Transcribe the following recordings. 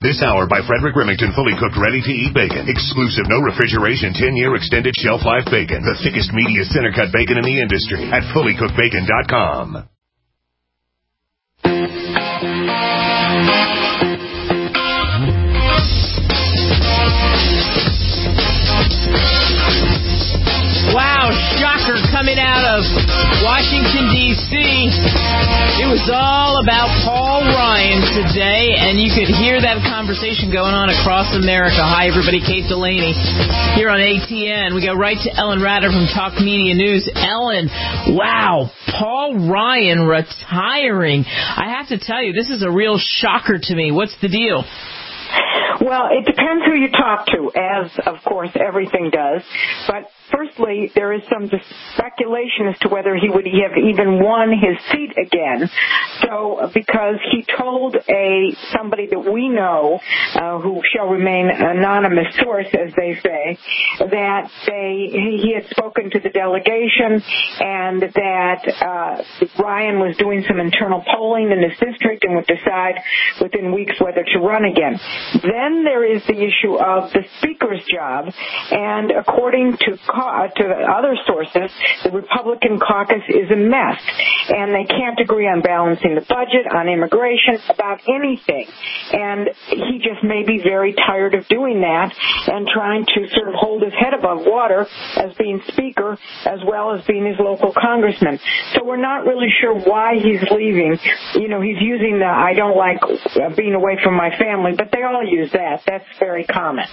This hour by Frederick Remington, fully cooked, ready-to-eat bacon. Exclusive, no refrigeration, 10-year extended shelf life bacon. The thickest, meatiest center-cut bacon in the industry at fullycookedbacon.com. Wow, shocker coming out of Washington, D.C. It was all about Paul Ryan today, and you could hear that conversation going on across America. Hi, everybody. Kate Delaney here on ATN. We go right to Ellen Ratter from Talk Media News. Ellen, wow, Paul Ryan retiring. I have to tell you, this is a real shocker to me. What's the deal? Well, it depends who you talk to, as, of course, everything does. But firstly, there is some speculation as to whether he would have even won his seat again. So, because he told somebody that we know, who shall remain anonymous source, as they say, that he had spoken to the delegation and that Ryan was doing some internal polling in his district and would decide within weeks whether to run again. Then there is the issue of the speaker's job, and according to other sources, the Republican caucus is a mess, and they can't agree on balancing the budget, on immigration, about anything. And he just may be very tired of doing that and trying to sort of hold his head above water as being speaker as well as being his local congressman. So we're not really sure why he's leaving. You know, he's using the I don't like being away from my family, but they all use that. That's very common.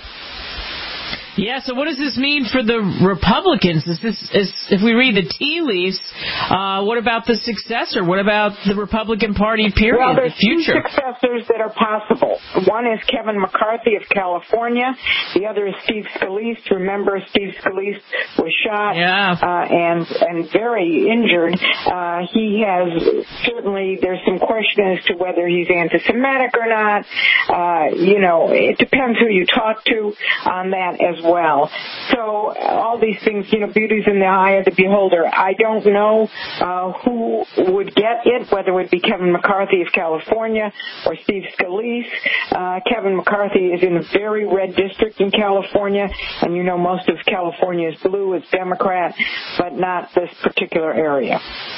Yeah, so what does this mean for the Republicans? If we read the tea leaves, what about the successor? What about the Republican Party, period, well, there's the future? Two successors that are possible. One is Kevin McCarthy of California. The other is Steve Scalise. Remember, Steve Scalise was shot and very injured. He has certainly, there's some question as to whether he's anti-Semitic or not. It depends who you talk to on that as well. So all these things, beauty's in the eye of the beholder. I don't know who would get it, whether it would be Kevin McCarthy of California or Steve Scalise. Kevin McCarthy is in a very red district in California, and most of California is blue, it's Democrat, but not this particular area.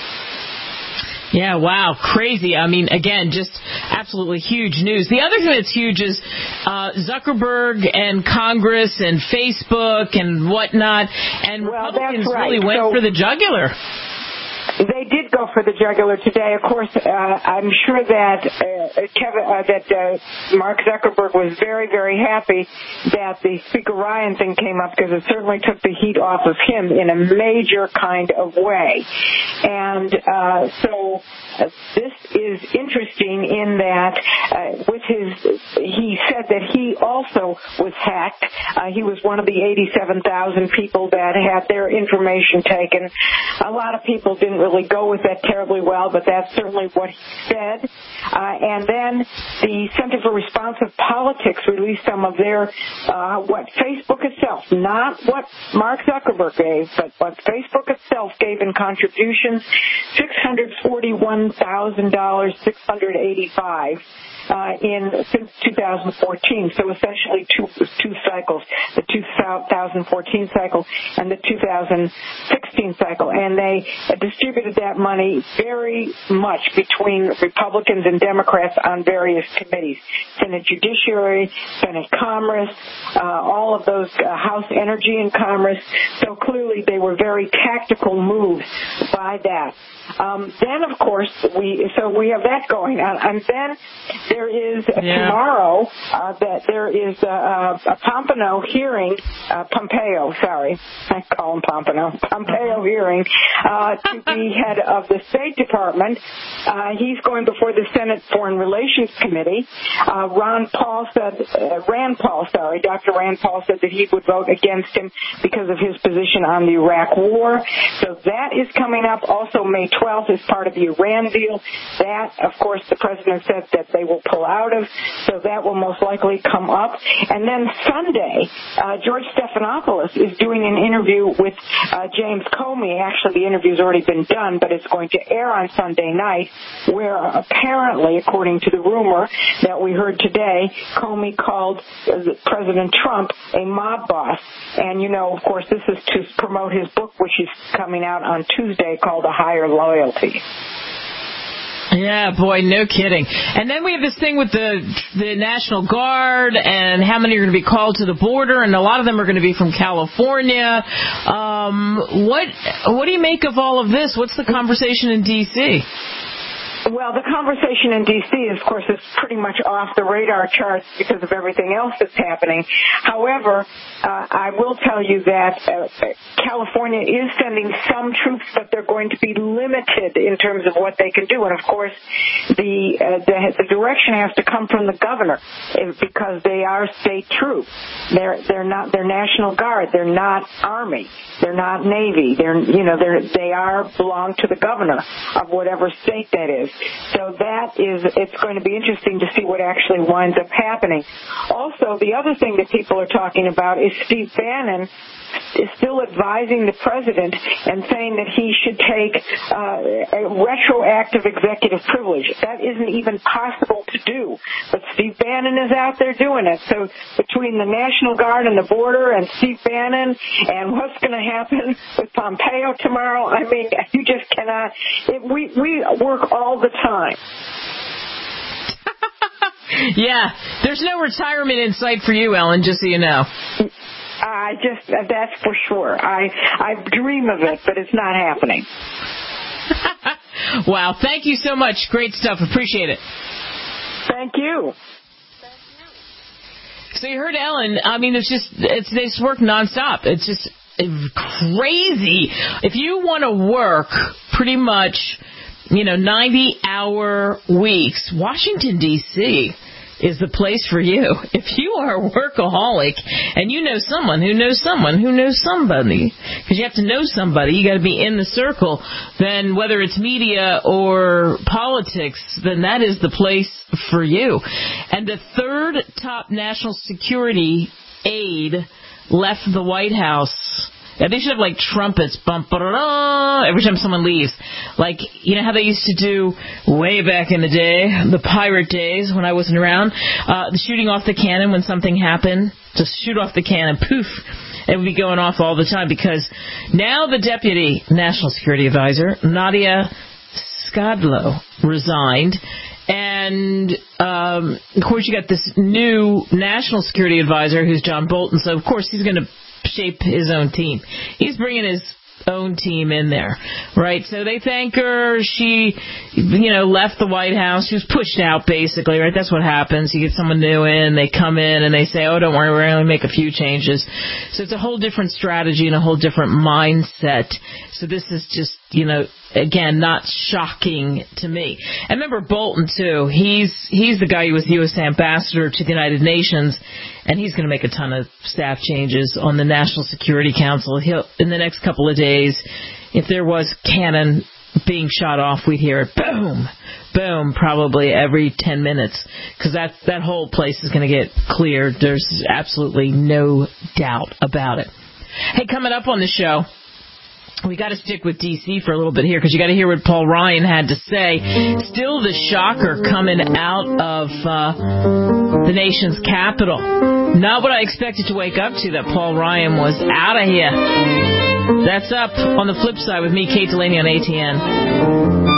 Yeah, wow, crazy. I mean, again, just absolutely huge news. The other thing that's huge is Zuckerberg and Congress and Facebook and whatnot, and Republicans really went for the jugular. They did go for the jugular today. Of course, I'm sure that Mark Zuckerberg was very, very happy that the Speaker Ryan thing came up, because it certainly took the heat off of him in a major kind of way. And so this is interesting in that he said that he also was hacked. He was one of the 87,000 people that had their information taken. A lot of people didn't really go with that terribly well, but that's certainly what he said. And then the Center for Responsive Politics released some of their, what Facebook itself, not what Mark Zuckerberg gave, but what Facebook itself gave in contributions, $641,685. Since 2014, so essentially two cycles, the 2014 cycle and the 2016 cycle, and they distributed that money very much between Republicans and Democrats on various committees, Senate Judiciary, Senate Commerce, all of those, House Energy and Commerce. So clearly they were very tactical moves by that. Then, of course, we have that going on, and then there is tomorrow that there is a Pompeo hearing. Pompeo hearing to be head of the State Department. He's going before the Senate Foreign Relations Committee. Dr. Rand Paul said that he would vote against him because of his position on the Iraq War. So that is coming up. Also, May 12th is part of the Iran deal. That, of course, the president said that they will pull out of, so that will most likely come up. And then Sunday, George Stephanopoulos is doing an interview with James Comey. Actually, the interview's already been done, but it's going to air on Sunday night, where apparently, according to the rumor that we heard today, Comey called President Trump a mob boss. And, of course, this is to promote his book, which is coming out on Tuesday, called A Higher Loyalty. Yeah, boy, no kidding. And then we have this thing with the National Guard and how many are going to be called to the border, and a lot of them are going to be from California. What do you make of all of this? What's the conversation in D.C.? Well, the conversation in D.C., of course, is pretty much off the radar charts because of everything else that's happening. However, I will tell you that California is sending some troops, but they're going to be limited in terms of what they can do. And, of course, the direction has to come from the governor because they are state troops. They're National Guard. They're not Army. They're not Navy. They belong to the governor of whatever state that is. So it's going to be interesting to see what actually winds up happening. Also, the other thing that people are talking about is Steve Bannon is still advising the president and saying that he should take a retroactive executive privilege. That isn't even possible to do, but Steve Bannon is out there doing it. So between the National Guard and the border and Steve Bannon and what's going to happen with Pompeo tomorrow, I mean, you just cannot. We work all the time. Yeah, there's no retirement in sight for you, Ellen, just so you know. That's for sure. I dream of it, but it's not happening. Wow, thank you so much. Great stuff. Appreciate it. Thank you. So you heard Ellen. I mean, they just work nonstop. It's just crazy. If you want to work pretty much, 90-hour weeks, Washington, D.C. is the place for you. If you are a workaholic and you know someone who knows someone who knows somebody, because you have to know somebody, you got to be in the circle, then whether it's media or politics, then that is the place for you. And the third top national security aide left the White House. Yeah, they should have trumpets, every time someone leaves. How they used to do way back in the day, the pirate days when I wasn't around, the shooting off the cannon when something happened. Just shoot off the cannon, poof. It would be going off all the time because now the Deputy National Security Advisor, Nadia Skadlow, resigned. And, of course, you got this new National Security Advisor who's John Bolton. So, of course, he's going to shape his own team. He's bringing his own team in there, right? So they thank her. She, left the White House. She was pushed out, basically, right? That's what happens. You get someone new in, they come in, and they say, oh, don't worry, we're going to make a few changes. So it's a whole different strategy and a whole different mindset. So this is just, again, not shocking to me. And remember Bolton, too. He's the guy who was the U.S. ambassador to the United Nations, and he's going to make a ton of staff changes on the National Security Council. He'll, in the next couple of days, if there was cannon being shot off, we'd hear it, boom, boom, probably every 10 minutes, because that whole place is going to get cleared. There's absolutely no doubt about it. Hey, coming up on the show, we got to stick with D.C. for a little bit here because you got to hear what Paul Ryan had to say. Still the shocker coming out of the nation's capital. Not what I expected to wake up to, that Paul Ryan was out of here. That's up on the flip side with me, Kate Delaney on ATN.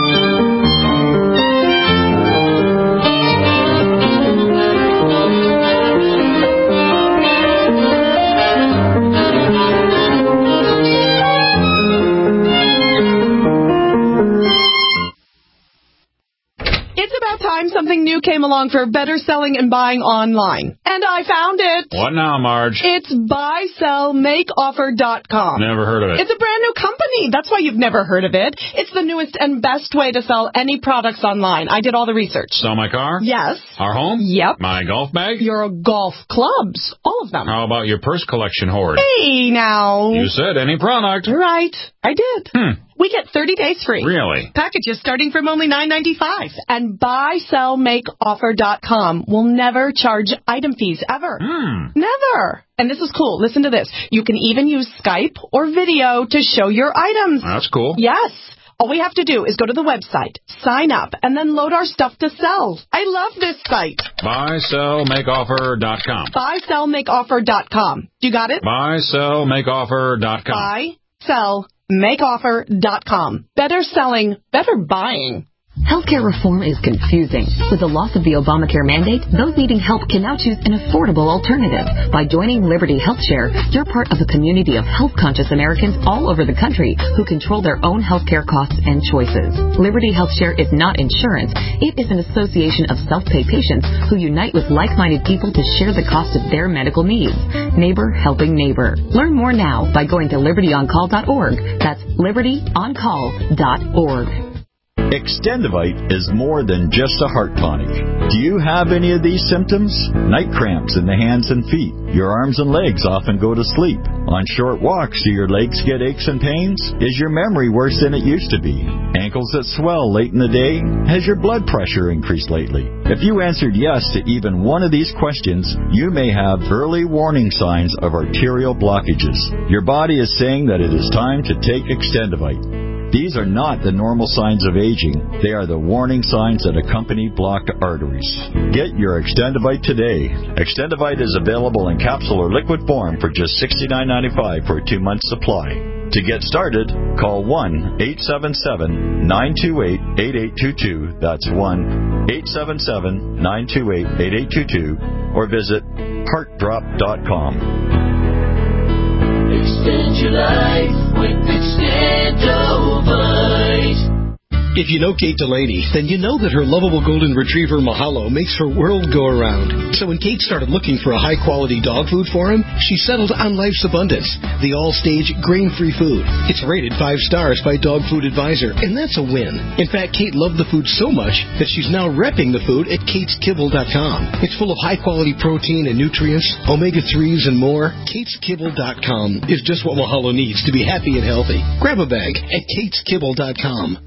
Something new came along for better selling and buying online. And I found it. What now, Marge? It's buysellmakeoffer.com. Never heard of it. It's a brand new company. That's why you've never heard of it. It's the newest and best way to sell any products online. I did all the research. Sell my car? Yes. Our home? Yep. My golf bag? Your golf clubs. All of them. How about your purse collection hoard? Hey, now. You said any product. Right. I did. We get 30 days free. Really? Packages starting from only $9.95. And buysellmakeoffer.com will never charge item fees ever. Never. And this is cool. Listen to this. You can even use Skype or video to show your items. That's cool. Yes. All we have to do is go to the website, sign up, and then load our stuff to sell. I love this site. Buysellmakeoffer.com. Buysellmakeoffer.com. You got it? Buysellmakeoffer.com. Buysellmakeoffer.com. Better selling, better buying. Healthcare reform is confusing. With the loss of the Obamacare mandate, those needing help can now choose an affordable alternative. By joining Liberty HealthShare, you're part of a community of health-conscious Americans all over the country who control their own healthcare costs and choices. Liberty HealthShare is not insurance. It is an association of self-pay patients who unite with like-minded people to share the cost of their medical needs. Neighbor helping neighbor. Learn more now by going to libertyoncall.org. That's libertyoncall.org. Extendivite is more than just a heart tonic. Do you have any of these symptoms? Night cramps in the hands and feet. Your arms and legs often go to sleep. On short walks, do your legs get aches and pains? Is your memory worse than it used to be? Ankles that swell late in the day? Has your blood pressure increased lately? If you answered yes to even one of these questions, you may have early warning signs of arterial blockages. Your body is saying that it is time to take Extendivite. These are not the normal signs of aging. They are the warning signs that accompany blocked arteries. Get your Extendivite today. Extendivite is available in capsule or liquid form for just $69.95 for a 2-month supply. To get started, call 1-877-928-8822. That's 1-877-928-8822. Or visit heartdrop.com. Extend your life with Extendovite. If you know Kate Delaney, then you know that her lovable golden retriever Mahalo makes her world go around. So when Kate started looking for a high-quality dog food for him, she settled on Life's Abundance, the all-stage grain-free food. It's rated 5 stars by Dog Food Advisor, and that's a win. In fact, Kate loved the food so much that she's now repping the food at kateskibble.com. It's full of high-quality protein and nutrients, omega-3s, and more. kateskibble.com is just what Mahalo needs to be happy and healthy. Grab a bag at kateskibble.com.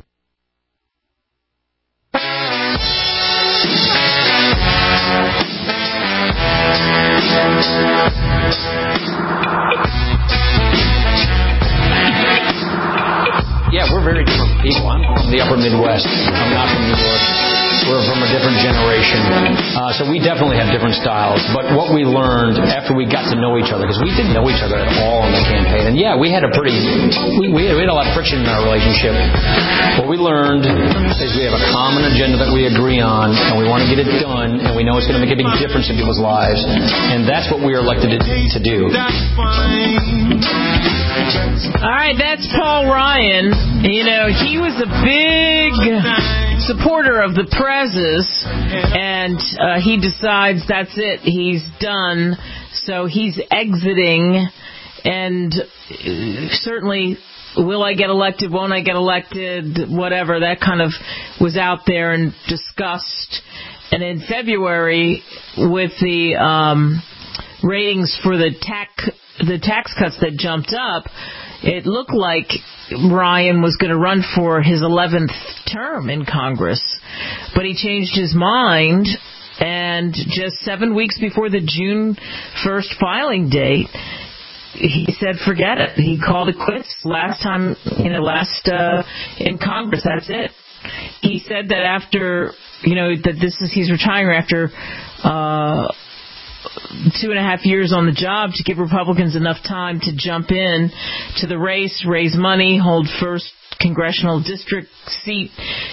Yeah, we're very different people. I'm from the upper Midwest. I'm not from New York. We're from a different generation. So we definitely have different styles. But what we learned after we got to know each other, because we didn't know each other at all in the campaign. And yeah, we had a lot of friction in our relationship. What we learned is we have a common agenda that we agree on, and we want to get it done, and we know it's going to make a big difference in people's lives. And that's what we are elected to do. All right, that's Paul Ryan. You know, he was a big supporter of the Prezes, and he decides that's it, he's done, so he's exiting, and certainly, will I get elected, won't I get elected, whatever, that kind of was out there and discussed. And in February, with the ratings for the tax cuts that jumped up, it looked like Ryan was going to run for his 11th term in Congress. But he changed his mind, and just 7 weeks before the June 1st filing date, he said forget it. He called it quits last in Congress. That's it. He said that after, he's retiring after 2.5 years on the job to give Republicans enough time to jump in to the race, raise money, hold first congressional district seat,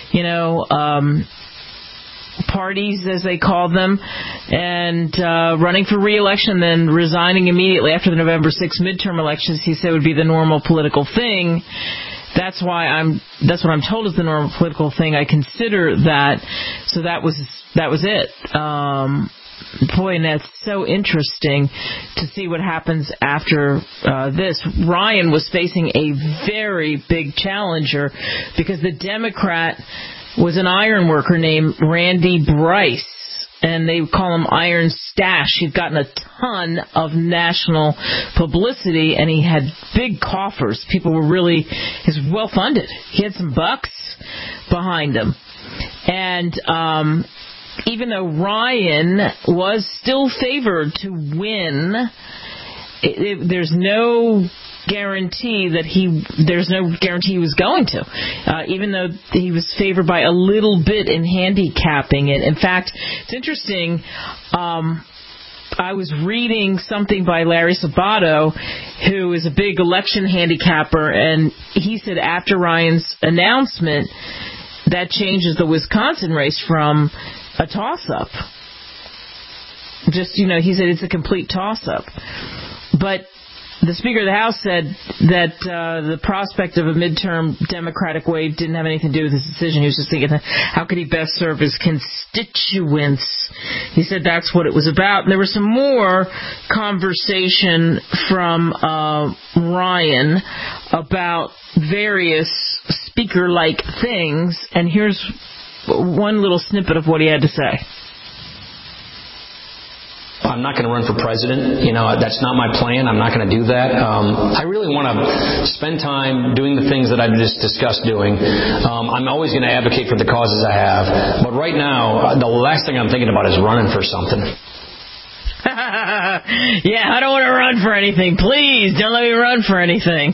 parties, as they call them, and running for re-election, then resigning immediately after the November 6th midterm elections. He said would be the normal political thing. That's what I'm told is the normal political thing. I consider that. So that was it. Boy, and that's so interesting to see what happens after this. Ryan was facing a very big challenger because the Democrat was an iron worker named Randy Bryce. and they call him Iron Stash. He'd gotten a ton of national publicity, and he had big coffers. People were really, he's well funded. He had some bucks behind him. And even though Ryan was still favored to win, there's no guarantee he was going to, even though he was favored by a little bit in handicapping it. In fact, it's interesting. I was reading something by Larry Sabato, who is a big election handicapper, and he said after Ryan's announcement, that changes the Wisconsin race from a toss-up. Just, he said it's a complete toss-up. But the Speaker of the House said that the prospect of a midterm Democratic wave didn't have anything to do with his decision. He was just thinking, how could he best serve his constituents? He said that's what it was about. And there was some more conversation from Ryan about various speaker-like things. And here's one little snippet of what he had to say. I'm not going to run for president. That's not my plan. I'm not going to do that. I really want to spend time doing the things that I've just discussed doing. I'm always going to advocate for the causes I have. But right now, the last thing I'm thinking about is running for something. Yeah, I don't want to run for anything. Please don't let me run for anything.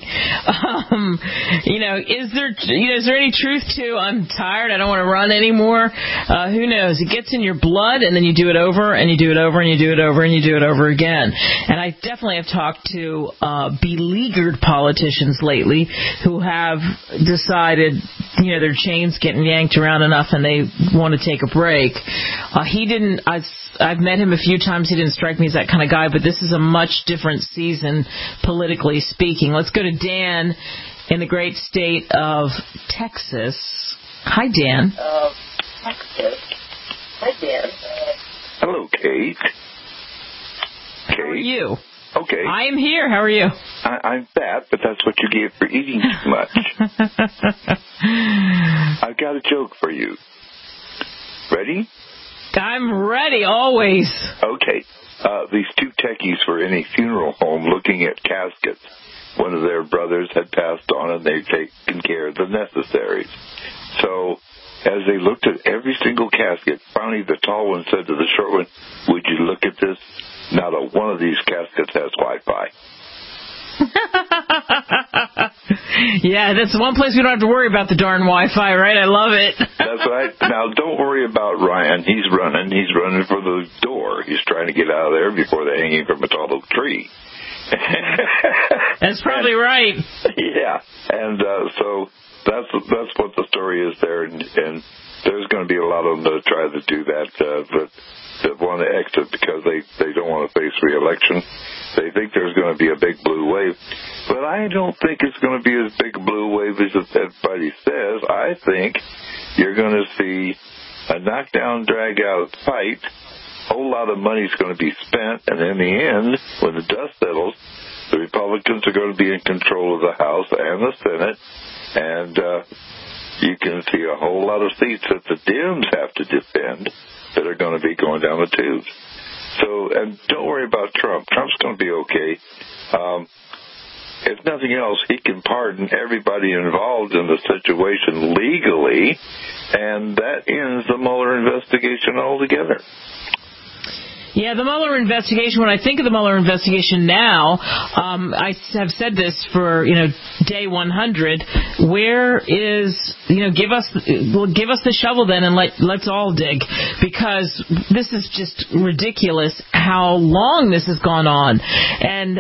Is there any truth to I'm tired, I don't want to run anymore? Who knows? It gets in your blood, and then you do it over, and you do it over, and you do it over, and you do it over again. And I definitely have talked to beleaguered politicians lately who have decided, their chains getting yanked around enough, and they want to take a break. I've met him a few times. He didn't strike me as that kind of guy, but this is a much different season, politically speaking. Let's go to Dan in the great state of Texas. Hi, Dan. Hello, Kate. How are you? Okay. I am here. How are you? I'm fat, but that's what you get for eating too much. I've got a joke for you. Ready? I'm ready, always. Okay. These two techies were in a funeral home looking at caskets. One of their brothers had passed on, and they'd taken care of the necessaries. So, as they looked at every single casket, finally the tall one said to the short one, "Would you look at this? Not a one of these caskets has Wi-Fi." Yeah, that's one place we don't have to worry about the darn Wi-Fi, right? I love it. That's right. Now, don't worry about Ryan. He's running for the door. He's trying to get out of there before they hang him from a tall oak tree. That's probably right. Yeah, and so that's what the story is there, and there's going to be a lot of them that try to do that, but that want to exit because they don't want to face re-election. They think there's going to be a big blue wave, but I don't think it's going to be as big a blue wave as everybody says. I think you're going to see a knockdown, drag-out fight. A whole lot of money is going to be spent, and in the end, when the dust settles, the Republicans are going to be in control of the House and the Senate, and you can see a whole lot of seats that the Dems have to defend that are going to be going down the tubes. So, and don't worry about Trump. Trump's going to be okay. If nothing else, he can pardon everybody involved in the situation legally, and that ends the Mueller investigation altogether. Yeah, the Mueller investigation, when I think of the Mueller investigation now, I have said this for, day 100, where is, give us the shovel then and let's all dig, because this is just ridiculous how long this has gone on. And,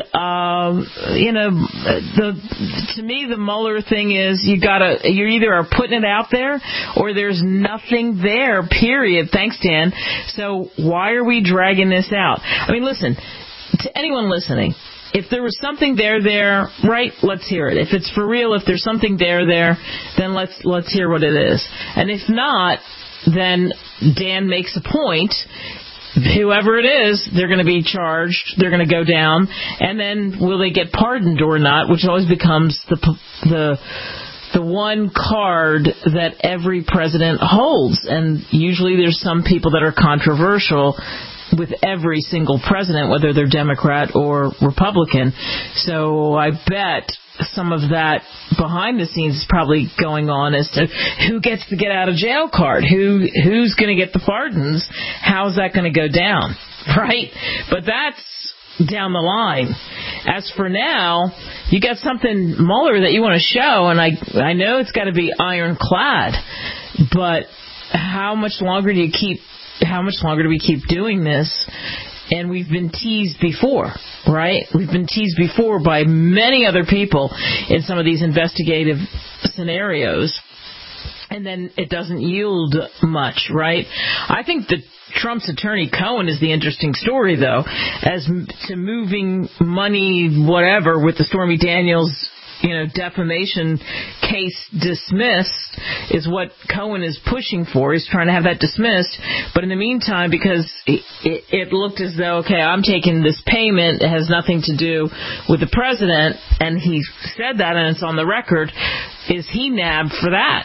to me, the Mueller thing is you either are putting it out there or there's nothing there, period. Thanks, Dan. So why are we dragging this out? I mean, listen, to anyone listening, if there was something there, right, let's hear it. If it's for real, if there's something there, then let's hear what it is. And if not, then Dan makes a point. Whoever it is, they're going to be charged, they're going to go down, and then will they get pardoned or not, which always becomes the the one card that every president holds. And usually there's some people that are controversial with every single president, whether they're Democrat or Republican. So I bet some of that behind the scenes is probably going on as to who gets the get out of jail card, who's going to get the pardons, how's that going to go down, right? But that's down the line. As for now, you got something, Mueller, that you want to show, and I know it's got to be ironclad, but how much longer do we keep doing this? And we've been teased before, right? We've been teased before by many other people in some of these investigative scenarios, and then it doesn't yield much, right? I think that Trump's attorney, Cohen, is the interesting story, though, as to moving money, whatever, with the Stormy Daniels defamation case dismissed is what Cohen is pushing for. He's trying to have that dismissed. But in the meantime, because it looked as though, okay, I'm taking this payment, it has nothing to do with the president, and he said that and it's on the record, is he nabbed for that?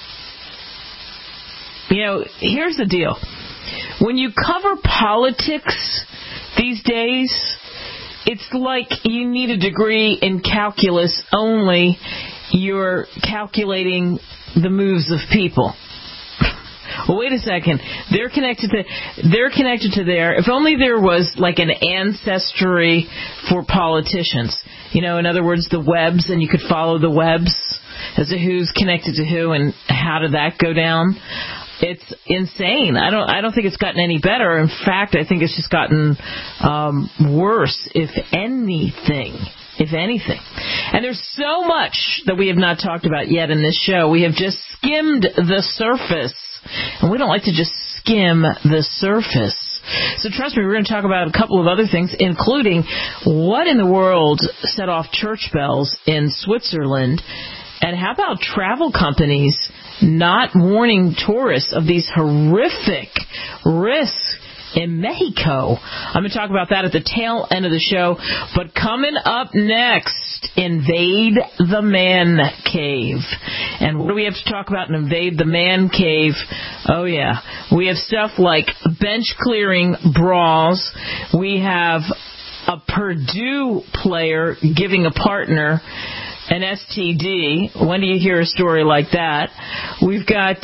Here's the deal. When you cover politics these days, it's like you need a degree in calculus only. You're calculating the moves of people. Well, wait a second. They're connected to there. If only there was like an ancestry for politicians. In other words, the webs, and you could follow the webs as to who's connected to who and how did that go down. It's insane. I don't think it's gotten any better. In fact, I think it's just gotten worse, if anything. And there's so much that we have not talked about yet in this show. We have just skimmed the surface. And we don't like to just skim the surface. So trust me, we're going to talk about a couple of other things, including what in the world set off church bells in Switzerland. And how about travel companies not warning tourists of these horrific risks in Mexico? I'm going to talk about that at the tail end of the show. But coming up next, Invade the Man Cave. And what do we have to talk about in Invade the Man Cave? Oh, yeah. We have stuff like bench clearing brawls. We have a Purdue player giving a partner an STD. When do you hear a story like that? We've got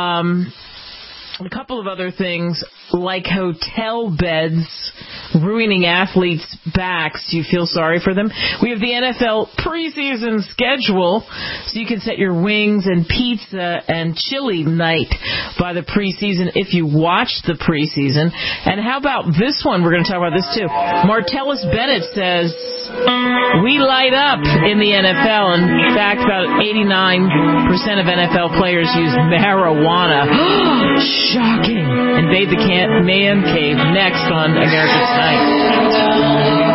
a couple of other things like hotel beds ruining athletes' backs. Do you feel sorry for them? We have the NFL preseason schedule, so you can set your wings and pizza and chili night by the preseason if you watch the preseason. And how about this one? We're going to talk about this too. Martellus Bennett says, we light up in the NFL. In fact, about 89% of NFL players use marijuana. Shocking. Invade the Man Cave next on America Tonight.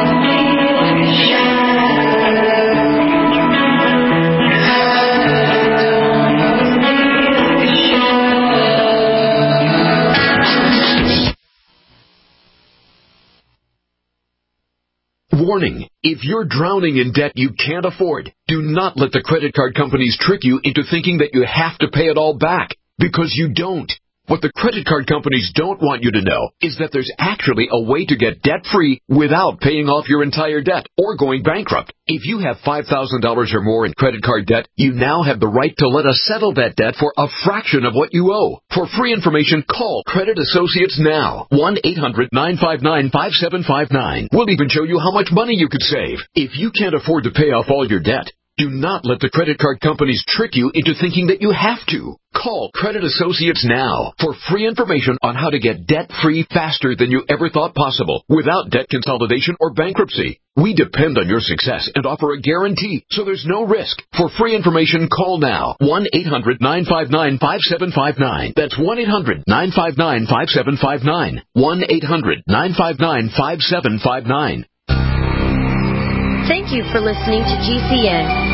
Warning, if you're drowning in debt you can't afford, do not let the credit card companies trick you into thinking that you have to pay it all back, because you don't. What the credit card companies don't want you to know is that there's actually a way to get debt-free without paying off your entire debt or going bankrupt. If you have $5,000 or more in credit card debt, you now have the right to let us settle that debt for a fraction of what you owe. For free information, call Credit Associates now. 1-800-959-5759. We'll even show you how much money you could save. If you can't afford to pay off all your debt, do not let the credit card companies trick you into thinking that you have to. Call Credit Associates now for free information on how to get debt-free faster than you ever thought possible without debt consolidation or bankruptcy. We depend on your success and offer a guarantee, so there's no risk. For free information, call now. 1-800-959-5759. That's 1-800-959-5759. 1-800-959-5759. Thank you for listening to GCN.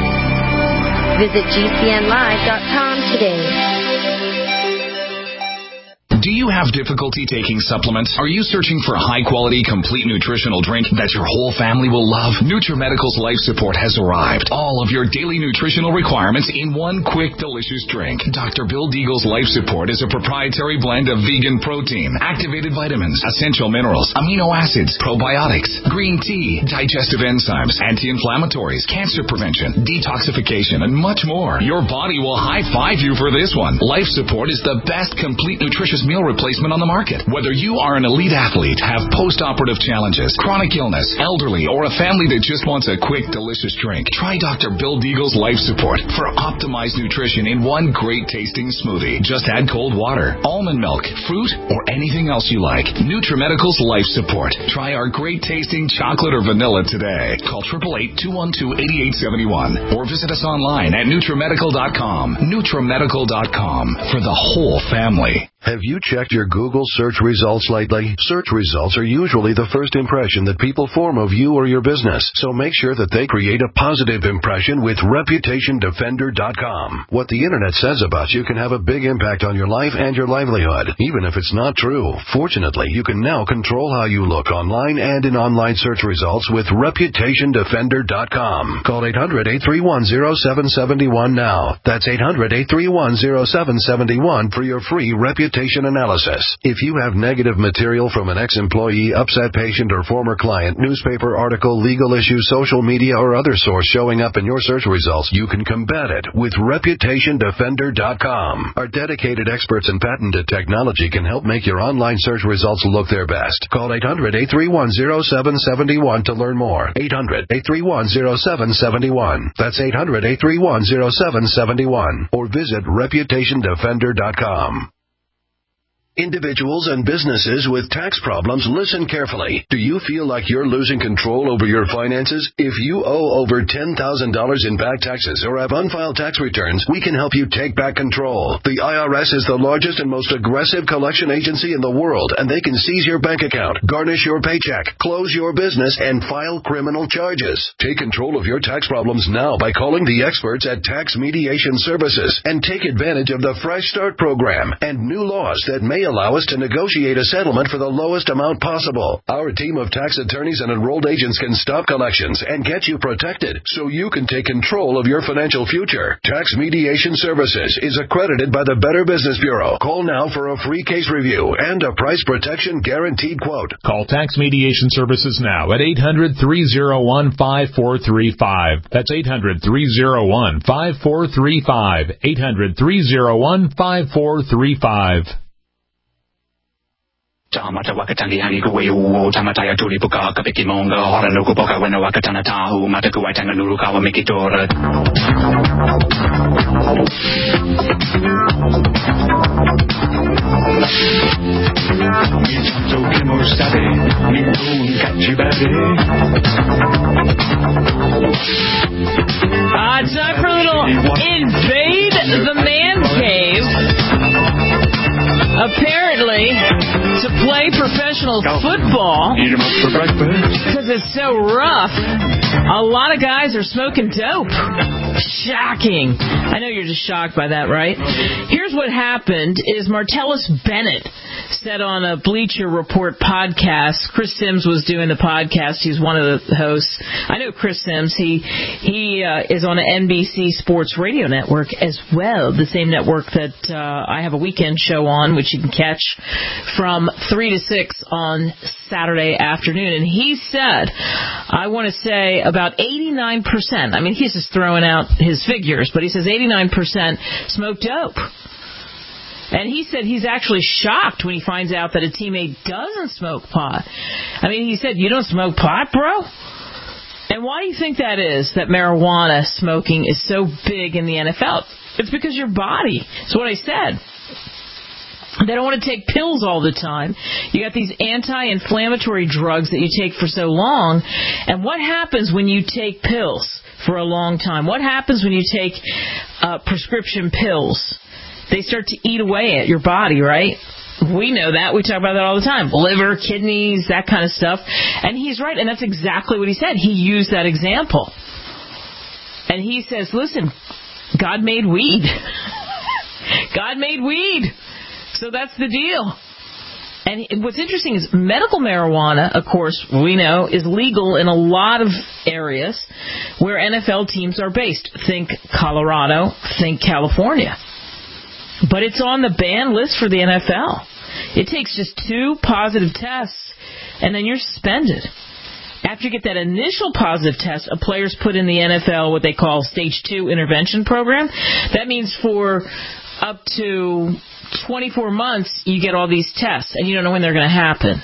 Visit GCNlive.com today. Do you have difficulty taking supplements? Are you searching for a high-quality, complete nutritional drink that your whole family will love? NutriMedical's Life Support has arrived. All of your daily nutritional requirements in one quick, delicious drink. Dr. Bill Deagle's Life Support is a proprietary blend of vegan protein, activated vitamins, essential minerals, amino acids, probiotics, green tea, digestive enzymes, anti-inflammatories, cancer prevention, detoxification, and much more. Your body will high-five you for this one. Life Support is the best complete nutritious meal replacement on the market. Whether you are an elite athlete, have post-operative challenges, chronic illness, elderly, or a family that just wants a quick, delicious drink, try Dr. Bill Deagle's Life Support for optimized nutrition in one great tasting smoothie. Just add cold water, almond milk, fruit, or anything else you like. NutriMedical's Life Support. Try our great tasting chocolate or vanilla today. Call 888-212-8871 or visit us online at NutriMedical.com. NutriMedical.com for the whole family. Have you checked your Google search results lately? Search results are usually the first impression that people form of you or your business, so make sure that they create a positive impression with ReputationDefender.com. What the internet says about you can have a big impact on your life and your livelihood, even if it's not true. Fortunately, you can now control how you look online and in online search results with ReputationDefender.com. Call 800-831-0771 now. That's 800-831-0771 for your free reputation analysis. If you have negative material from an ex-employee, upset patient, or former client, newspaper article, legal issue, social media, or other source showing up in your search results, you can combat it with ReputationDefender.com. Our dedicated experts and patented technology can help make your online search results look their best. Call 800-831-0771 to learn more. 800-831-0771. That's 800-831-0771. Or visit ReputationDefender.com. Individuals and businesses with tax problems, listen carefully. Do you feel like you're losing control over your finances? If you owe over $10,000 in back taxes or have unfiled tax returns, we can help you take back control. The IRS is the largest and most aggressive collection agency in the world, and they can seize your bank account, garnish your paycheck, close your business, and file criminal charges. Take control of your tax problems now by calling the experts at Tax Mediation Services and take advantage of the Fresh Start program and new laws that may allow us to negotiate a settlement for the lowest amount possible. Our team of tax attorneys and enrolled agents can stop collections and get you protected so you can take control of your financial future. Tax Mediation Services is accredited by the Better Business Bureau. Call now for a free case review and a price protection guaranteed quote. Call Tax Mediation Services now at 800-301-5435. That's 800-301-5435. 800-301-5435. Tamata wakatangi hani kuweu tamataya tulipuka kapikimonga hora nukupoka wena wakatana tahu matakuwaitanga nurukawa mikitora Mitanto kimostade mitun kachibade. Time for a little Invade the Man Cave. Apparently, to play professional football, because it's so rough, a lot of guys are smoking dope. Shocking. I know you're just shocked by that, right? Here's what happened is Martellus Bennett said on a Bleacher Report podcast. Chris Sims was doing the podcast. He's one of the hosts. I know Chris Sims. He is on the NBC Sports Radio Network as well, the same network that I have a weekend show on, which you can catch from 3 to 6 on Saturday afternoon. And he said, I want to say about 89%, I mean, he's just throwing out his figures, but he says 89% smoke dope. And he said he's actually shocked when he finds out that a teammate doesn't smoke pot. I mean, he said, you don't smoke pot, bro? And why do you think that is, that marijuana smoking is so big in the NFL? It's because your body. It's what I said. They don't want to take pills all the time. You got these anti-inflammatory drugs that you take for so long. And what happens when you take pills for a long time? What happens when you take prescription pills? They start to eat away at your body, right? We know that. We talk about that all the time. Liver, kidneys, that kind of stuff. And he's right, and that's exactly what he said. He used that example. And he says, listen, God made weed. God made weed. So that's the deal. And what's interesting is medical marijuana, of course, we know, is legal in a lot of areas where NFL teams are based. Think Colorado, think California. But it's on the ban list for the NFL. It takes just 2 positive tests, and then you're suspended. After you get that initial positive test, a player's put in the NFL what they call Stage 2 intervention program. That means for up to 24 months, you get all these tests, and you don't know when they're going to happen.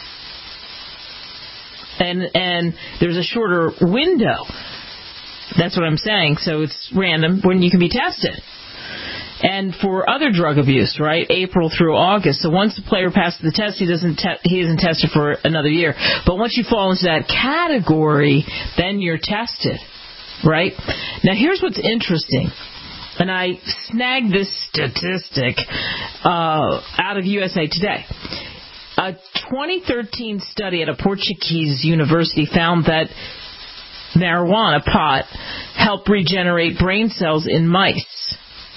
And there's a shorter window. That's what I'm saying. So it's random when you can be tested. And for other drug abuse, right, April through August. So once the player passes the test, he isn't tested for another year. But once you fall into that category, then you're tested, right? Now, here's what's interesting. And I snagged this statistic out of USA Today. A 2013 study at a Portuguese university found that marijuana, pot, helped regenerate brain cells in mice.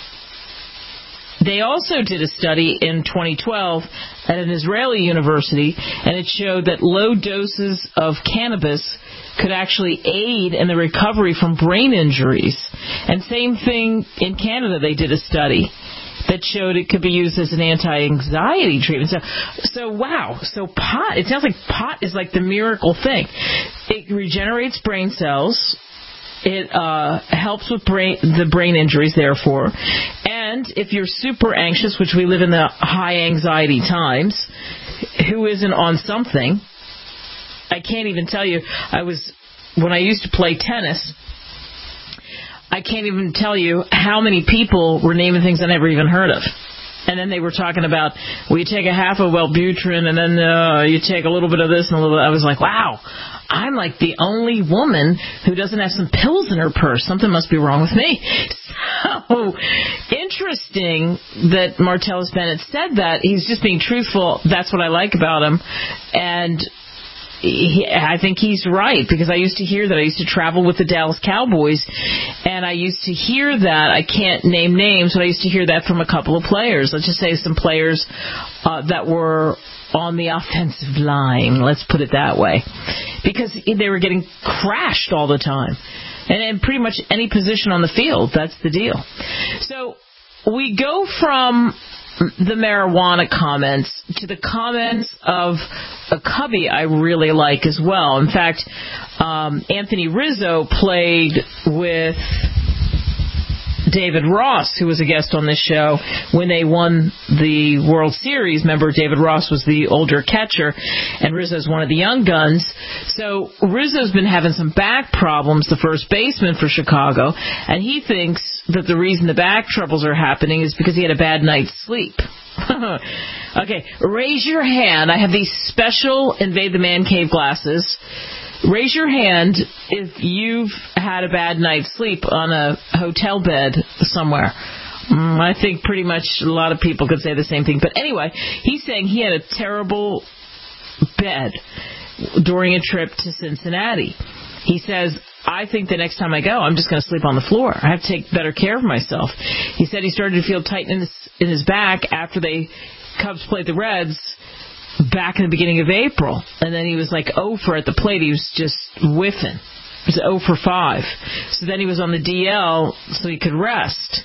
They also did a study in 2012 at an Israeli university, and it showed that low doses of cannabis could actually aid in the recovery from brain injuries. And same thing in Canada, they did a study that showed it could be used as an anti-anxiety treatment. So wow. So pot, it sounds like pot is like the miracle thing. It regenerates brain cells. It helps with the brain injuries, therefore. And if you're super anxious, which we live in the high anxiety times, who isn't on something? I can't even tell you. When I used to play tennis, I can't even tell you how many people were naming things I never even heard of. And then they were talking about, well, you take a half of Wellbutrin, and then you take a little bit of this and a little bit. I was like, wow, I'm like the only woman who doesn't have some pills in her purse. Something must be wrong with me. So interesting that Martellus Bennett said that. He's just being truthful. That's what I like about him. And I think he's right, because I used to hear that. I used to travel with the Dallas Cowboys, and I used to hear that. I can't name names, but I used to hear that from a couple of players. Let's just say some players that were on the offensive line, let's put it that way, because they were getting crashed all the time. And in pretty much any position on the field, that's the deal. So we go from the marijuana comments to the comments of a cubby I really like as well. In fact, Anthony Rizzo played with David Ross, who was a guest on this show when they won the World Series. Remember, David Ross was the older catcher, and Rizzo's one of the young guns. So Rizzo's been having some back problems, the first baseman for Chicago, and he thinks that the reason the back troubles are happening is because he had a bad night's sleep. Okay, raise your hand. I have these special Invade the Man Cave glasses. Raise your hand if you've had a bad night's sleep on a hotel bed somewhere. I think pretty much a lot of people could say the same thing. But anyway, he's saying he had a terrible bed during a trip to Cincinnati. He says, I think the next time I go, I'm just going to sleep on the floor. I have to take better care of myself. He said he started to feel tightness in his back after the Cubs played the Reds back in the beginning of April. And then he was like 0 for at the plate. He was just whiffing. He was 0 for 5. So then he was on the DL so he could rest.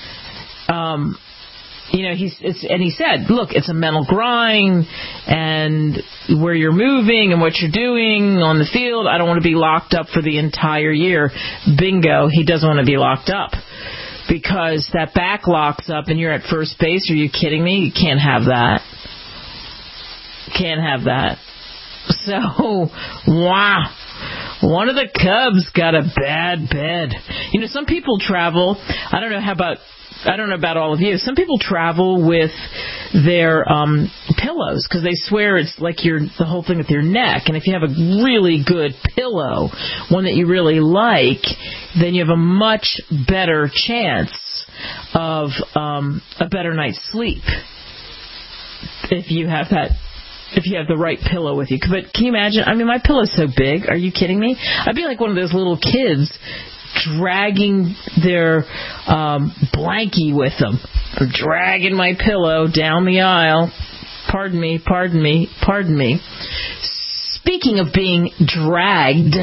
He said, look, it's a mental grind, and where you're moving and what you're doing on the field, I don't want to be locked up for the entire year. Bingo, he doesn't want to be locked up, because that back locks up and you're at first base. Are you kidding me? You can't have that. Can't have that. So, wow. One of the Cubs got a bad bed. Some people travel. I don't know about all of you. Some people travel with their pillows, because they swear it's like the whole thing with your neck. And if you have a really good pillow, one that you really like, then you have a much better chance of a better night's sleep if you have the right pillow with you. But can you imagine? I mean, my pillow's so big. Are you kidding me? I'd be like one of those little kids dragging their blankie with them. They're dragging my pillow down the aisle. Pardon me. Speaking of being dragged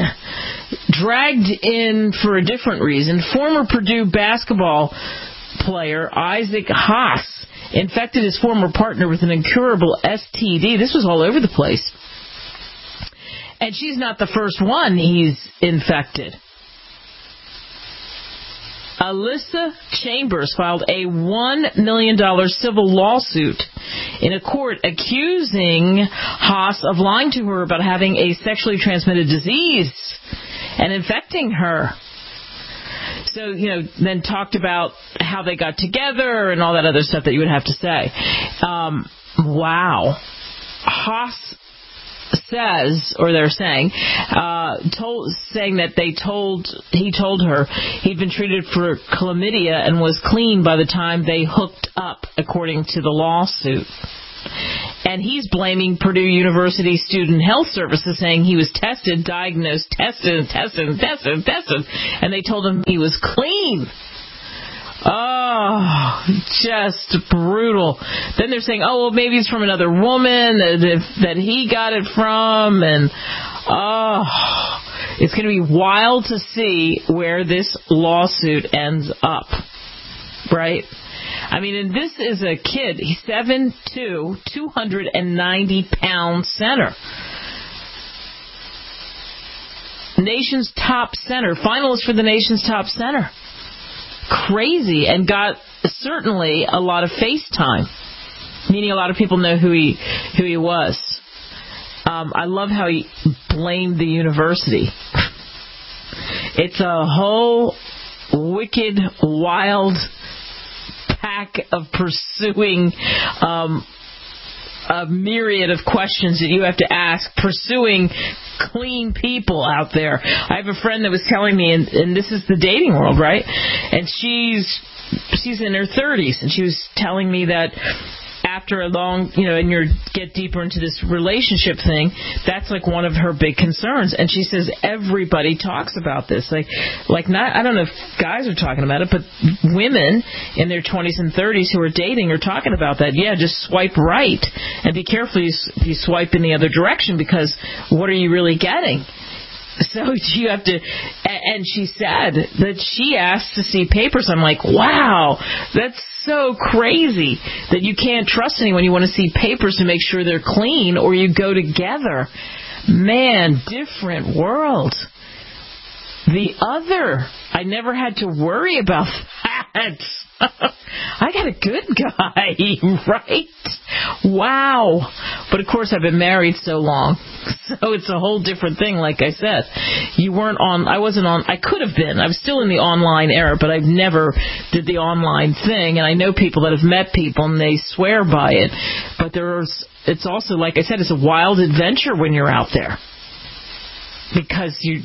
in for a different reason, former Purdue basketball player Isaac Haas infected his former partner with an incurable STD. This was all over the place. And she's not the first one he's infected. Alyssa Chambers filed a $1 million civil lawsuit in a court accusing Haas of lying to her about having a sexually transmitted disease and infecting her. So, then talked about how they got together and all that other stuff that you would have to say. Wow. Haas says, or they're saying, saying that he told her he'd been treated for chlamydia and was clean by the time they hooked up, according to the lawsuit. And he's blaming Purdue University Student Health Services, saying he was diagnosed, tested, and they told him he was clean. Oh, just brutal. Then they're saying, oh, well, maybe it's from another woman that he got it from. And, it's going to be wild to see where this lawsuit ends up. Right? I mean, and this is a kid. He's 7'2", 290-pound center. Nation's top center. Finalist for the nation's top center. Crazy, and got certainly a lot of face time, meaning a lot of people know who he was. I love how he blamed the university. It's a whole wicked, wild pack of pursuing a myriad of questions that you have to ask, pursuing clean people out there. I have a friend that was telling me, and this is the dating world, right? And she's in her 30s, and she was telling me that after a long, and you get deeper into this relationship thing, that's like one of her big concerns. And she says everybody talks about this. Like not, I don't know if guys are talking about it, but women in their 20s and 30s who are dating are talking about that. Yeah, just swipe right and be careful if you swipe in the other direction, because what are you really getting? So you have to, and she said that she asked to see papers. I'm like, wow, that's so crazy that you can't trust anyone. You want to see papers to make sure they're clean, or you go together. Man, different world. The other, I never had to worry about that. I got a good guy, right? Wow. But of course I've been married so long, so it's a whole different thing. Like I said, I could have been. I was still in the online era, but I've never did the online thing. And I know people that have met people and they swear by it. But it's also, like I said, it's a wild adventure when you're out there. Because you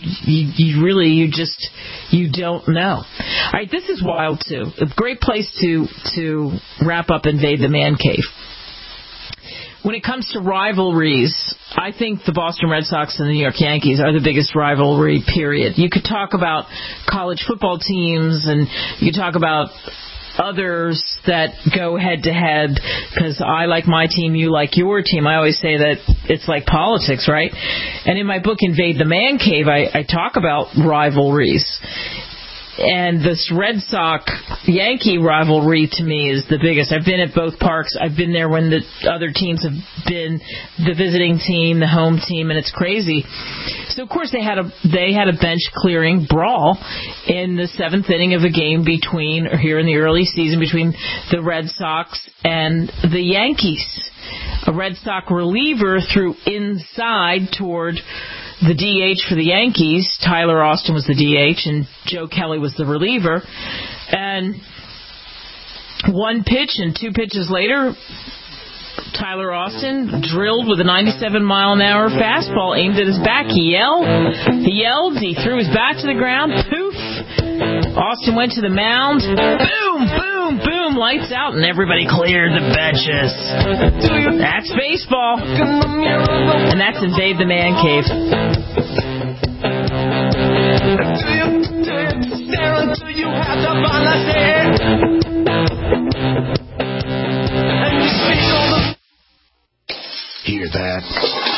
don't know. All right, this is wild too. A great place to wrap up Invade the Man Cave. When it comes to rivalries, I think the Boston Red Sox and the New York Yankees are the biggest rivalry, period. You could talk about college football teams, and you could talk about others that go head-to-head, because I like my team, you like your team. I always say that it's like politics, right? And in my book, Invade the Man Cave, I talk about rivalries. And this Red Sox-Yankee rivalry, to me, is the biggest. I've been at both parks. I've been there when the other teams have been the visiting team, the home team, and it's crazy. So, of course, they had a bench-clearing brawl in the seventh inning of a game here in the early season, between the Red Sox and the Yankees. A Red Sox reliever threw inside toward the DH for the Yankees. Tyler Austin was the DH, and Joe Kelly was the reliever. And one pitch and two pitches later, Tyler Austin drilled with a 97-mile-an-hour fastball aimed at his back. He yelled, he threw his bat to the ground, poof. Austin went to the mound, boom, boom, boom, lights out, and everybody cleared the benches. That's baseball. And that's Invade the Man Cave.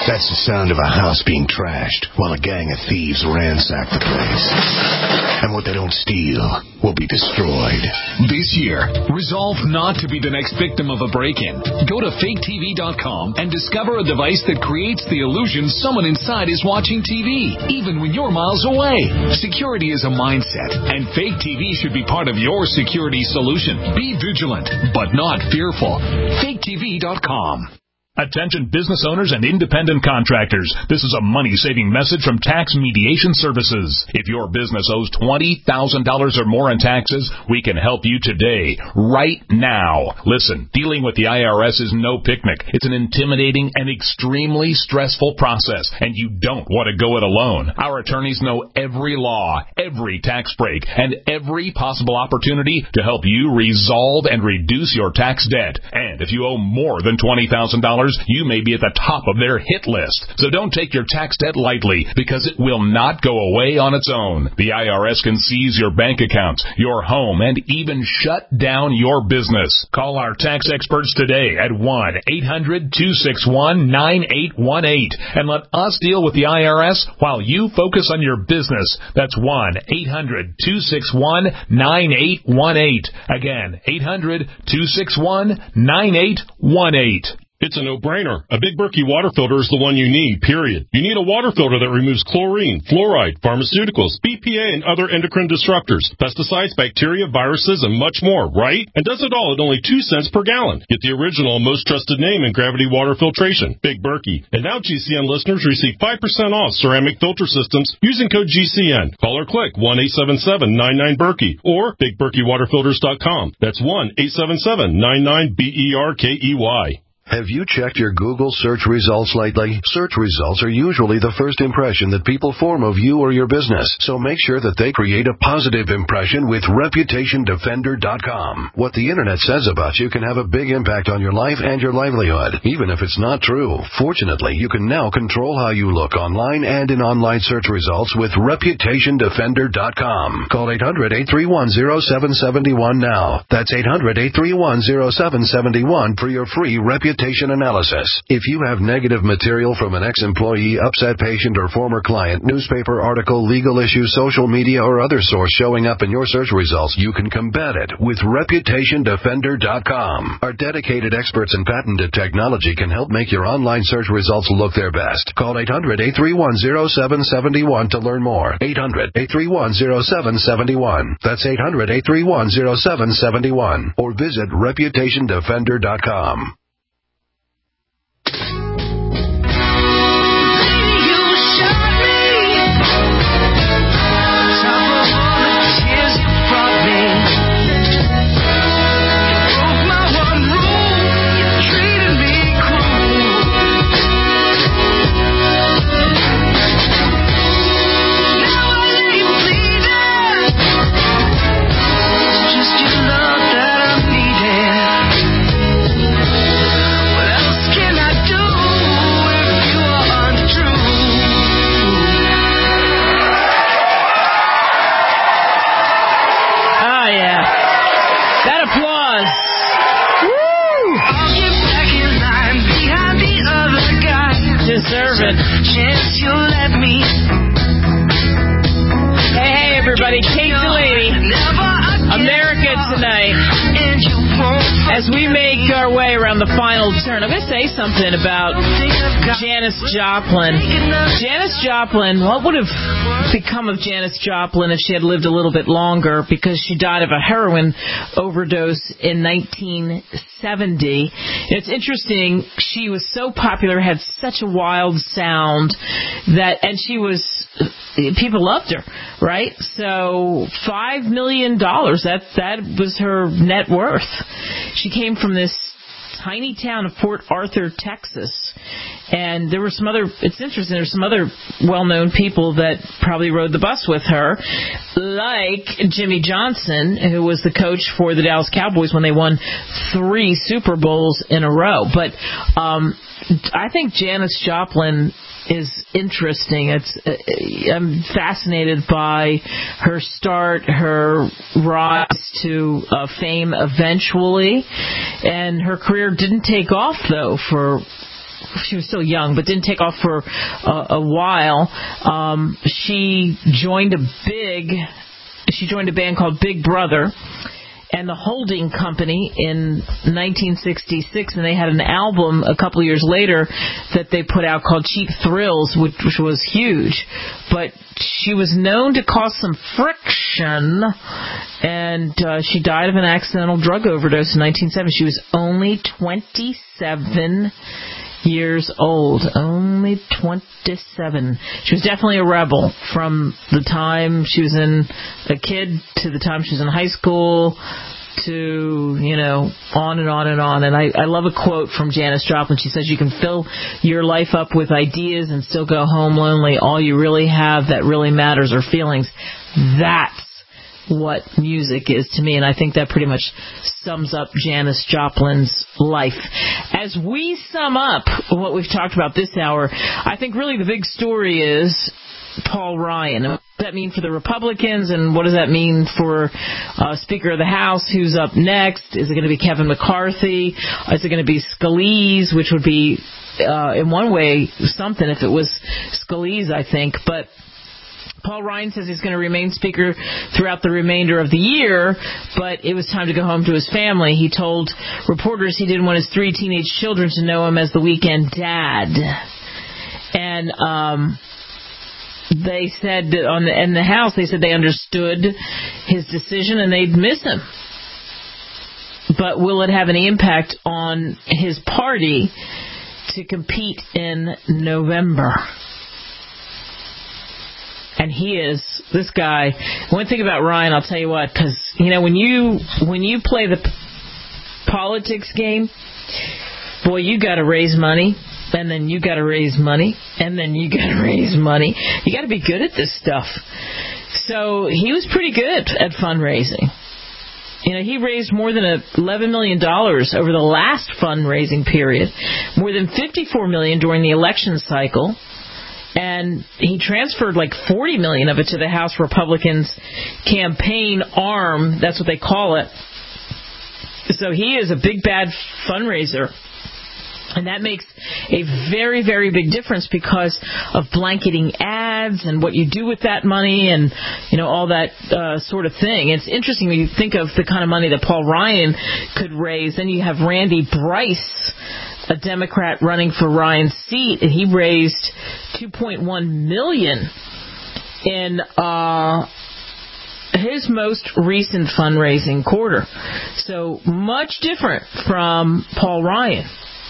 That's the sound of a house being trashed while a gang of thieves ransack the place. And what they don't steal will be destroyed. This year, resolve not to be the next victim of a break-in. Go to faketv.com and discover a device that creates the illusion someone inside is watching TV, even when you're miles away. Security is a mindset, and Fake TV should be part of your security solution. Be vigilant, but not fearful. faketv.com. Attention business owners and independent contractors. This is a money-saving message from Tax Mediation Services. If your business owes $20,000 or more in taxes, we can help you today, right now. Listen, dealing with the IRS is no picnic. It's an intimidating and extremely stressful process, and you don't want to go it alone. Our attorneys know every law, every tax break, and every possible opportunity to help you resolve and reduce your tax debt. And if you owe more than $20,000, you may be at the top of their hit list. So don't take your tax debt lightly, because it will not go away on its own. The IRS can seize your bank accounts, your home, and even shut down your business. Call our tax experts today at 1-800-261-9818 and let us deal with the IRS while you focus on your business. That's 1-800-261-9818. Again, 800-261-9818. It's a no-brainer. A Big Berkey water filter is the one you need, period. You need a water filter that removes chlorine, fluoride, pharmaceuticals, BPA, and other endocrine disruptors, pesticides, bacteria, viruses, and much more, right? And does it all at only 2 cents per gallon. Get the original and most trusted name in gravity water filtration, Big Berkey. And now GCN listeners receive 5% off ceramic filter systems using code GCN. Call or click 1-877-99-BERKEY or BigBerkeyWaterFilters.com. That's 1-877-99-BERKEY. Have you checked your Google search results lately? Search results are usually the first impression that people form of you or your business, so make sure that they create a positive impression with ReputationDefender.com. What the Internet says about you can have a big impact on your life and your livelihood, even if it's not true. Fortunately, you can now control how you look online and in online search results with ReputationDefender.com. Call 800-831-0771 now. That's 800-831-0771 for your free reputation analysis. If you have negative material from an ex-employee, upset patient, or former client, newspaper article, legal issue, social media, or other source showing up in your search results, you can combat it with ReputationDefender.com. Our dedicated experts in patented technology can help make your online search results look their best. Call 800-831-0771 to learn more. 800-831-0771. That's 800-831-0771. Or visit ReputationDefender.com. Deserve it. Hey, everybody. Kate Delaney, America Tonight. As we make our way around the final turn, I'm going to say something about Janis Joplin. Janis Joplin, what would have become of Janis Joplin if she had lived a little bit longer, because she died of a heroin overdose in 1970. It's interesting, she was so popular, had such a wild sound, and she was, people loved her, right? So $5 million, that was her net worth. She came from this tiny town of Port Arthur, Texas. And there were some other, it's interesting, there's some other well-known people that probably rode the bus with her, like Jimmy Johnson, who was the coach for the Dallas Cowboys when they won 3 Super Bowls in a row. But I think Janis Joplin is interesting. I'm fascinated by her start, her rise to fame eventually, and her career didn't take off though for she was still young, but didn't take off for a while. She joined a band called Big Brother and the Holding Company in 1966, and they had an album a couple years later that they put out called Cheap Thrills, which was huge. But she was known to cause some friction, and she died of an accidental drug overdose in 1970. She was only 27 years old. Only 27. She was definitely a rebel from the time she was a kid to the time she was in high school to, on and on and on. And I love a quote from Janis Joplin. She says, "You can fill your life up with ideas and still go home lonely. All you really have that really matters are feelings." That's what music is to me, and I think that pretty much sums up Janis Joplin's life. As we sum up what we've talked about this hour, I think really the big story is Paul Ryan. What does that mean for the Republicans, and what does that mean for Speaker of the House? Who's up next? Is it going to be Kevin McCarthy? Is it going to be Scalise, which would be, in one way, something if it was Scalise, I think, but Paul Ryan says he's going to remain Speaker throughout the remainder of the year, but it was time to go home to his family. He told reporters he didn't want his 3 teenage children to know him as the weekend dad. And they said in the House, they said they understood his decision and they'd miss him. But will it have any impact on his party to compete in November? And this guy, one thing about Ryan, I'll tell you what, because, when you play the politics game, boy, you got to raise money, and then you got to raise money, and then you got to raise money. You got to be good at this stuff. So he was pretty good at fundraising. He raised more than $11 million over the last fundraising period, more than $54 million during the election cycle. And he transferred like $40 million of it to the House Republicans' campaign arm. That's what they call it. So he is a big, bad fundraiser. And that makes a very, very big difference because of blanketing ads and what you do with that money and, all that sort of thing. It's interesting when you think of the kind of money that Paul Ryan could raise. Then you have Randy Bryce, a Democrat running for Ryan's seat, and he raised $2.1 million in his most recent fundraising quarter. So much different from Paul Ryan.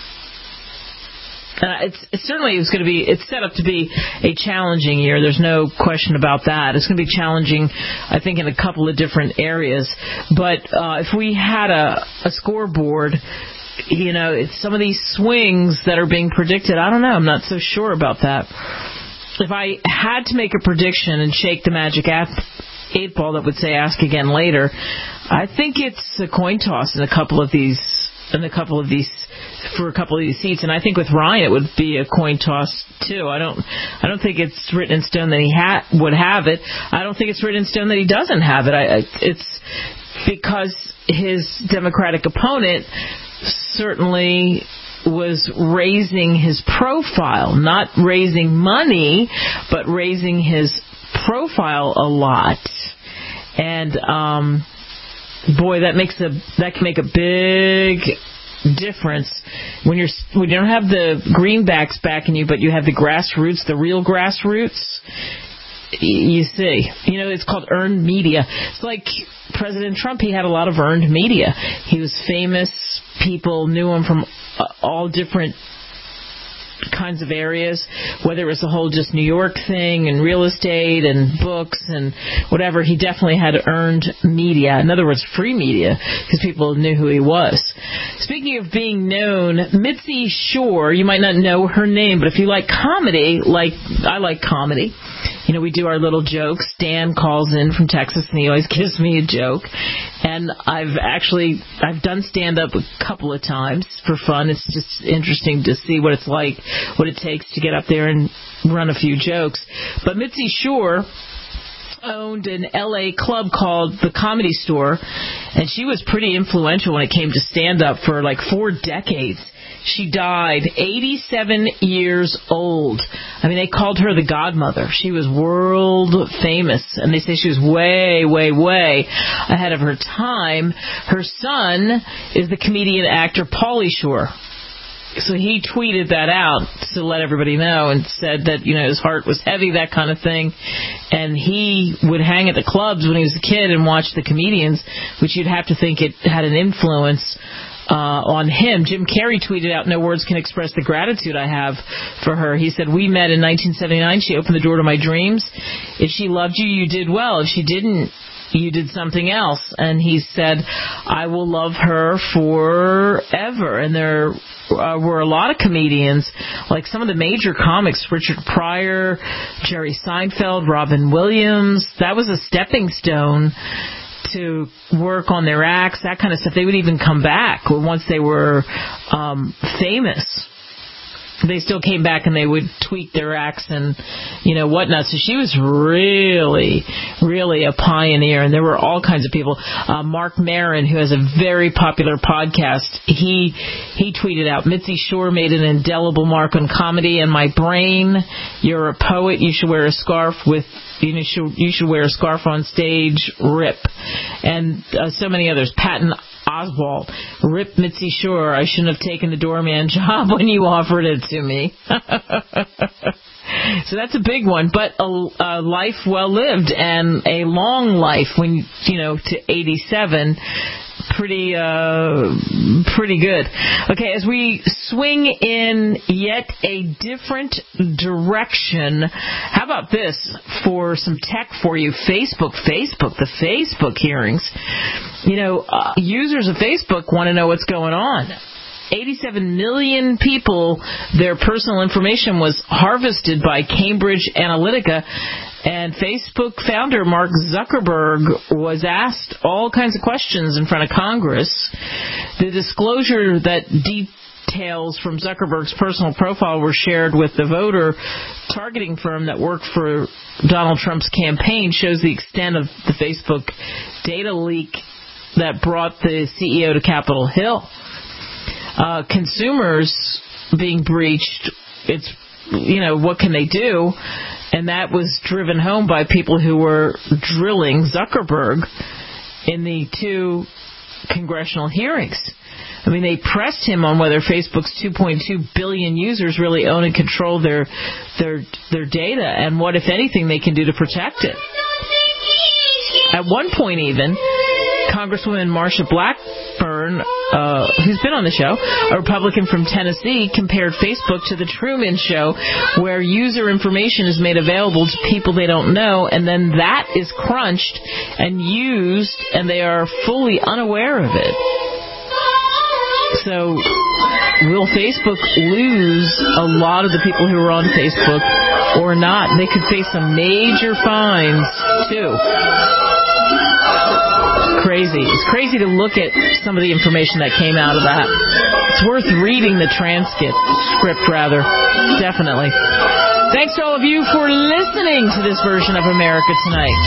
It's set up to be a challenging year. There's no question about that. It's going to be challenging, I think, in a couple of different areas. But if we had a scoreboard, it's some of these swings that are being predicted. I don't know. I'm not so sure about that. If I had to make a prediction and shake the magic 8 ball that would say ask again later, I think it's a coin toss in a couple of these seats, and I think with Ryan it would be a coin toss too. I don't think it's written in stone that he would have it. I don't think it's written in stone that he doesn't have it. It's because his Democratic opponent certainly was raising his profile, not raising money, but raising his profile a lot. And boy, that can make a big difference when you don't have the greenbacks backing you, but you have the grassroots, the real grassroots. You see, it's called earned media. It's like President Trump. He had a lot of earned media. He was famous. People knew him from all different kinds of areas, whether it was the whole just New York thing and real estate and books and whatever. He definitely had earned media. In other words, free media, because people knew who he was. Speaking of being known, Mitzi Shore, you might not know her name, but if you like comedy, like I like comedy, we do our little jokes. Dan calls in from Texas and he always gives me a joke. And I've done stand-up a couple of times for fun. It's just interesting to see what it's like, what it takes to get up there and run a few jokes. But Mitzi Shore owned an L.A. club called The Comedy Store, and she was pretty influential when it came to stand-up for like 4 decades. She died 87 years old. I mean, they called her the godmother. She was world famous, and they say she was way, way, way ahead of her time. Her son is the comedian actor Pauly Shore. So he tweeted that out to let everybody know and said that, his heart was heavy, that kind of thing. And he would hang at the clubs when he was a kid and watch the comedians, which you'd have to think it had an influence on him. Jim Carrey tweeted out, "No words can express the gratitude I have for her." He said, "We met in 1979. She opened the door to my dreams. If she loved you, you did well. If she didn't, you did something else." And he said, "I will love her forever." And there were a lot of comedians, like some of the major comics, Richard Pryor, Jerry Seinfeld, Robin Williams. That was a stepping stone to work on their acts, that kind of stuff. They would even come back once they were famous. They still came back and they would tweak their acts and, whatnot. So she was really, really a pioneer. And there were all kinds of people. Mark Maron, who has a very popular podcast, he tweeted out, "Mitzi Shore made an indelible mark on comedy and my brain. You're a poet. You should wear a scarf you should wear a scarf on stage. Rip." And so many others. Patton Oswalt, "Rip Mitzi Shore. I shouldn't have taken the doorman job when you offered it to me." So that's a big one, but a life well lived and a long life to 87. Pretty good. Okay, as we swing in yet a different direction, how about this for some tech for you? The Facebook hearings. Users of Facebook want to know what's going on. 87 million people, their personal information was harvested by Cambridge Analytica, and Facebook founder Mark Zuckerberg was asked all kinds of questions in front of Congress. The disclosure that details from Zuckerberg's personal profile were shared with the voter targeting firm that worked for Donald Trump's campaign shows the extent of the Facebook data leak that brought the CEO to Capitol Hill. Consumers being breached, it's, what can they do? And that was driven home by people who were drilling Zuckerberg in the 2 congressional hearings. I mean, they pressed him on whether Facebook's 2.2 billion users really own and control their data, and what, if anything, they can do to protect it. At one point, even, Congresswoman Marsha Blackburn, who's been on the show, a Republican from Tennessee, compared Facebook to the Truman Show, where user information is made available to people they don't know, and then that is crunched and used, and they are fully unaware of it. So, will Facebook lose a lot of the people who are on Facebook or not? They could face some major fines, too. Crazy. It's crazy to look at some of the information that came out of that. It's worth reading the script, definitely. Thanks to all of you for listening to this version of America Tonight.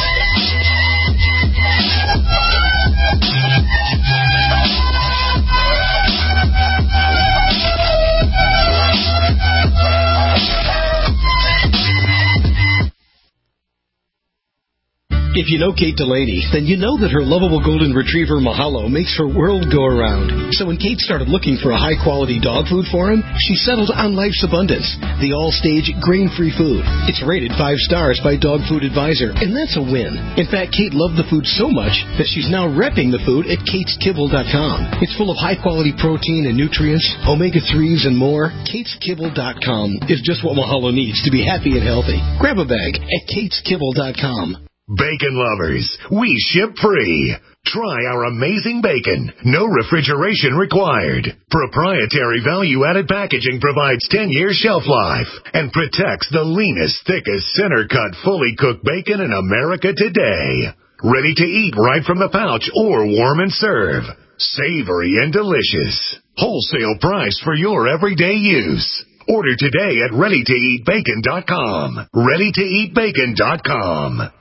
If you know Kate Delaney, then you know that her lovable golden retriever Mahalo makes her world go around. So when Kate started looking for a high-quality dog food for him, she settled on Life's Abundance, the all-stage grain-free food. It's rated 5 stars by Dog Food Advisor, and that's a win. In fact, Kate loved the food so much that she's now repping the food at KatesKibble.com. It's full of high-quality protein and nutrients, omega-3s, and more. KatesKibble.com is just what Mahalo needs to be happy and healthy. Grab a bag at KatesKibble.com. Bacon lovers, we ship free. Try our amazing bacon. No refrigeration required. Proprietary value-added packaging provides 10-year shelf life and protects the leanest, thickest, center-cut, fully cooked bacon in America today. Ready to eat right from the pouch or warm and serve. Savory and delicious. Wholesale price for your everyday use. Order today at ReadyToEatBacon.com. ReadyToEatBacon.com.